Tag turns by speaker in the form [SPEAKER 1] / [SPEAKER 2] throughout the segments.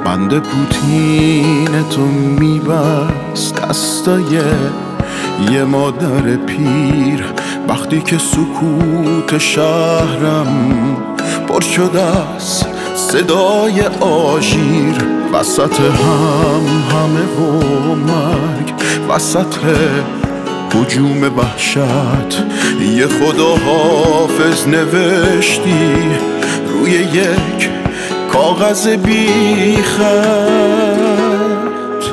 [SPEAKER 1] بند پوتین تو میبست دستای یه مادر پیر. وقتی که سکوت شهرم پر شده از صدای آژیر، وسط همه و مرگ، وسط هجوم وحشت، یه خداحافظ نوشتی روی یک کاغذ بی خط.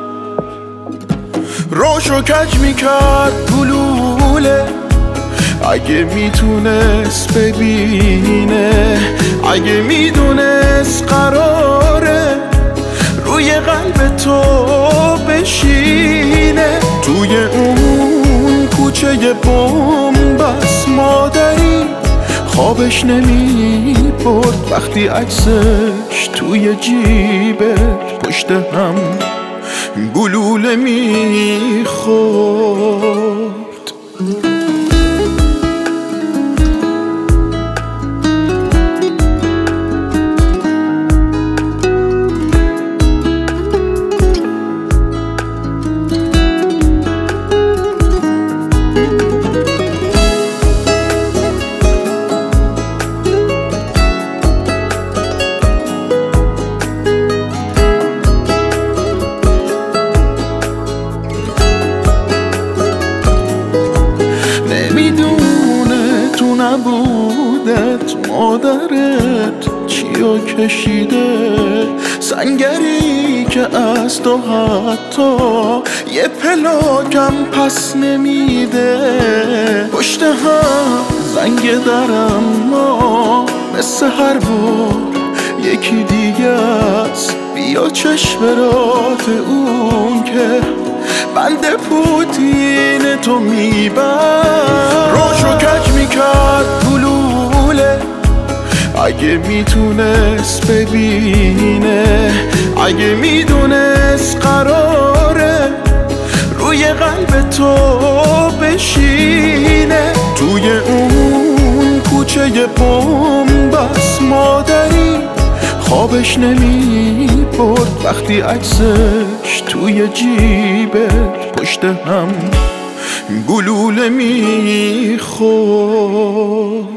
[SPEAKER 1] روشو کج میکرد گلوله، اگه میتونست ببینه، اگه میدونست قراره روی قلب تو بشینه. توی اون کوچه بنبست مادری خوابش نمی برد وقتی عکسش توی جیبش پشت هم گلوله می خورد. نبودت مادرت چیو کشیده، سنگری که از تو حتی یه پلاکم پس نمیده. پشت هم زنگ درم ما مثل هر بار یکی دیگه است. بیا چشم رات اون که بند پوتین تو میبرد. روشو کج میکرد گلوله، اگه میتونست ببینه، اگه میدونست قراره روی قلب تو بشینه. توی اون کوچه بنبست مادری خوابش نمی برد وقتی عکسش توی جیبش پشت هم گلوله می خورد.